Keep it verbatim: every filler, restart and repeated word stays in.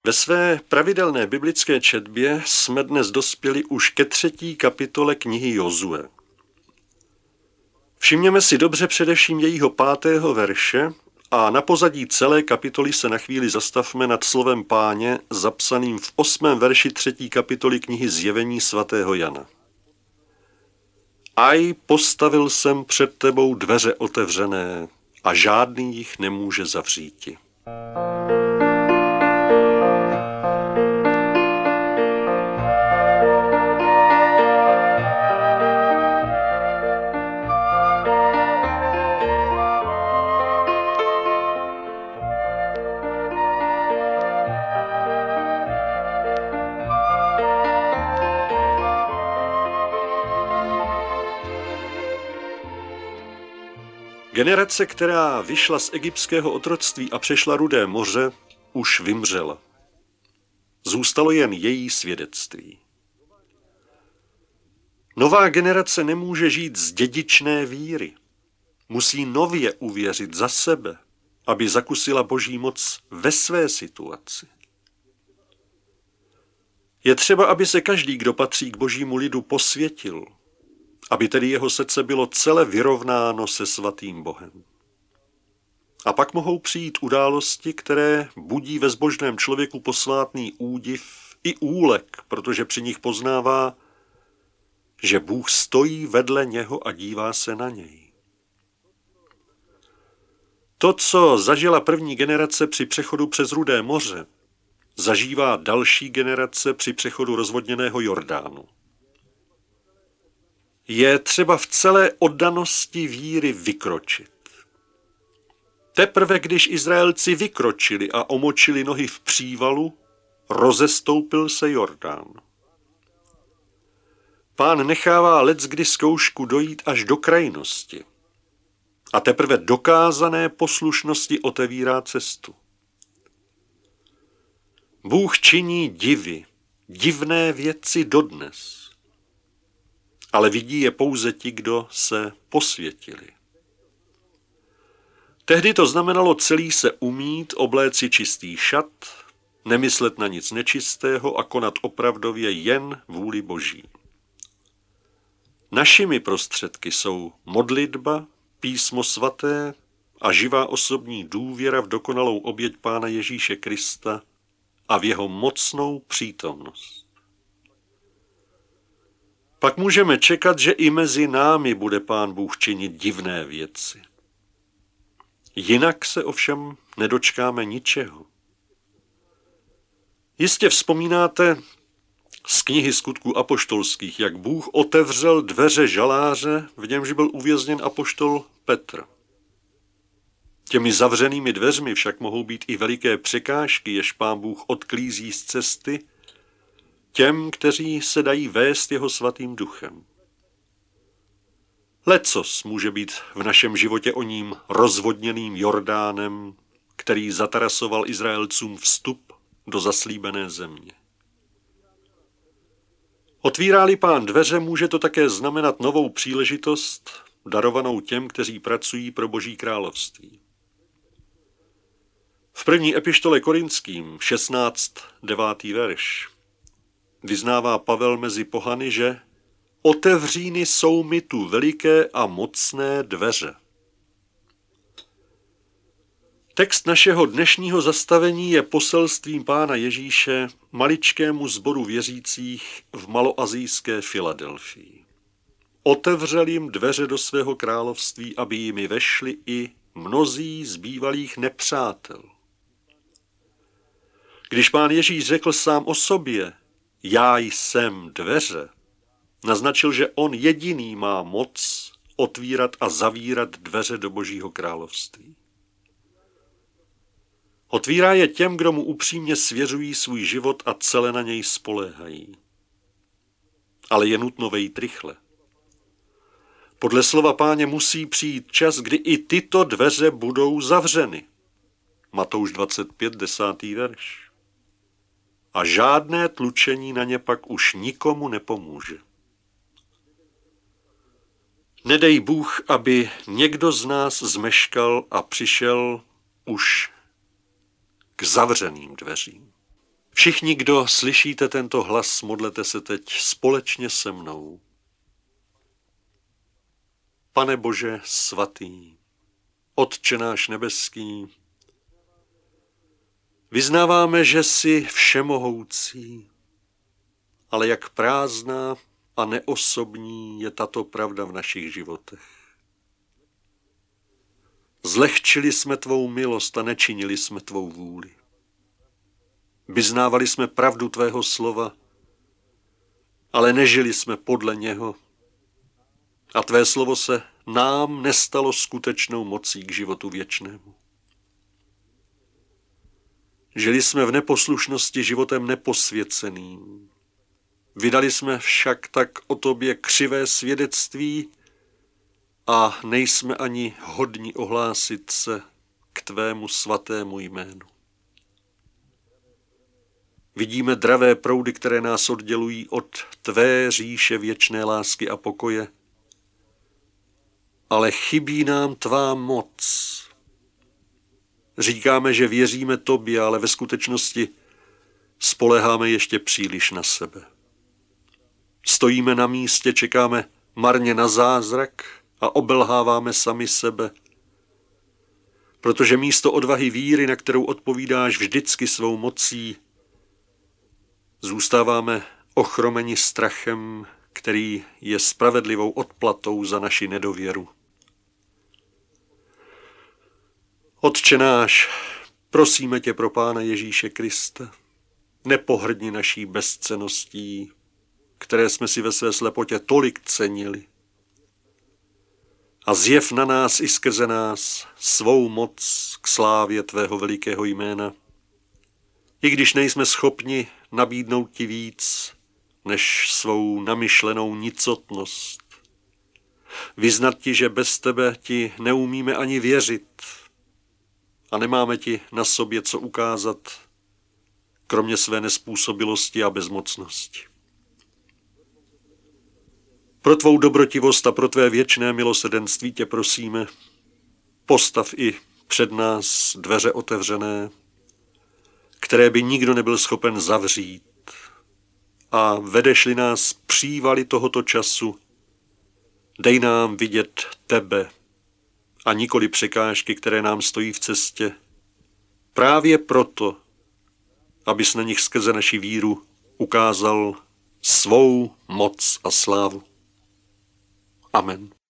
Ve své pravidelné biblické četbě jsme dnes dospěli už ke třetí kapitole knihy Jozue. Všimněme si dobře především jejího pátého verše a na pozadí celé kapitoly se na chvíli zastavme nad slovem Páně zapsaným v osmém verši třetí kapitoly knihy Zjevení svatého Jana. Aj, postavil jsem před tebou dveře otevřené a žádný jich nemůže zavříti. Generace, která vyšla z egyptského otroctví a přešla Rudé moře, už vymřela. Zůstalo jen její svědectví. Nová generace nemůže žít z dědičné víry. Musí nově uvěřit za sebe, aby zakusila Boží moc ve své situaci. Je třeba, aby se každý, kdo patří k Božímu lidu, posvětil, aby tedy jeho srdce bylo celé vyrovnáno se svatým Bohem. A pak mohou přijít události, které budí ve zbožném člověku posvátný údiv i úlek, protože při nich poznává, že Bůh stojí vedle něho a dívá se na něj. To, co zažila první generace při přechodu přes Rudé moře, zažívá další generace při přechodu rozvodněného Jordánu. Je třeba v celé oddanosti víry vykročit. Teprve když Izraelci vykročili a omočili nohy v přívalu, rozestoupil se Jordán. Pán nechává leckdy zkoušku dojít až do krajnosti a teprve dokázané poslušnosti otevírá cestu. Bůh činí divy, divné věci dodnes, ale vidí je pouze ti, kdo se posvětili. Tehdy to znamenalo celý se umýt, obléci čistý šat, nemyslet na nic nečistého a konat opravdově jen vůli Boží. Našimi prostředky jsou modlitba, písmo svaté a živá osobní důvěra v dokonalou oběť Pána Ježíše Krista a v jeho mocnou přítomnost. Pak můžeme čekat, že i mezi námi bude Pán Bůh činit divné věci. Jinak se ovšem nedočkáme ničeho. Jistě vzpomínáte z knihy Skutků apoštolských, jak Bůh otevřel dveře žaláře, v němž byl uvězněn apoštol Petr. Těmi zavřenými dveřmi však mohou být i veliké překážky, jež Pán Bůh odklízí z cesty těm, kteří se dají vést jeho svatým duchem. Lecos může být v našem životě o ním rozvodněným Jordánem, který zatarasoval Izraelcům vstup do zaslíbené země. Otvírá-li Pán dveře, může to také znamenat novou příležitost, darovanou těm, kteří pracují pro Boží království. V první epištole Korinským, šestnáct, devátý verš, vyznává Pavel mezi pohany, že otevříny jsou mi tu veliké a mocné dveře. Text našeho dnešního zastavení je poselstvím Pána Ježíše maličkému sboru věřících v maloazijské Filadelfii. Otevřel jim dveře do svého království, aby jimi vešli i mnozí z bývalých nepřátel. Když Pán Ježíš řekl sám o sobě, já jsem dveře, naznačil, že on jediný má moc otvírat a zavírat dveře do Božího království. Otvírá je těm, kdo mu upřímně svěřují svůj život a celé na něj spoléhají. Ale je nutno vejít rychle. Podle slova Páně musí přijít čas, kdy i tyto dveře budou zavřeny. Matouš dvacet pět, desátý verš. A žádné tlučení na ně pak už nikomu nepomůže. Nedej Bůh, aby někdo z nás zmeškal a přišel už k zavřeným dveřím. Všichni, kdo slyšíte tento hlas, modlete se teď společně se mnou. Pane Bože svatý, Otče náš nebeský, vyznáváme, že jsi všemohoucí, ale jak prázdná a neosobní je tato pravda v našich životech. Zlehčili jsme tvou milost a nečinili jsme tvou vůli. Vyznávali jsme pravdu tvého slova, ale nežili jsme podle něho. A tvé slovo se nám nestalo skutečnou mocí k životu věčnému. Žili jsme v neposlušnosti životem neposvěceným. Vydali jsme však tak o tobě křivé svědectví a nejsme ani hodni ohlásit se k tvému svatému jménu. Vidíme dravé proudy, které nás oddělují od tvé říše věčné lásky a pokoje, ale chybí nám tvá moc. Říkáme, že věříme tobě, ale ve skutečnosti spoléháme ještě příliš na sebe. Stojíme na místě, čekáme marně na zázrak a obelháváme sami sebe, protože místo odvahy víry, na kterou odpovídáš vždycky svou mocí, zůstáváme ochromeni strachem, který je spravedlivou odplatou za naši nedověru. Otče náš, prosíme tě pro Pána Ježíše Krista, nepohrdni naší bezcenností, které jsme si ve své slepotě tolik cenili. A zjev na nás i skrze nás svou moc k slávě tvého velikého jména, i když nejsme schopni nabídnout ti víc, než svou namyšlenou nicotnost. Vyznat ti, že bez tebe ti neumíme ani věřit a nemáme ti na sobě co ukázat, kromě své nespůsobilosti a bezmocnosti. Pro tvou dobrotivost a pro tvé věčné milosrdenství tě prosíme, postav i před nás dveře otevřené, které by nikdo nebyl schopen zavřít, a vedeš-li nás přívaly tohoto času, dej nám vidět tebe a nikoli překážky, které nám stojí v cestě, právě proto, abys na nich skrze naši víru ukázal svou moc a slávu. Amen.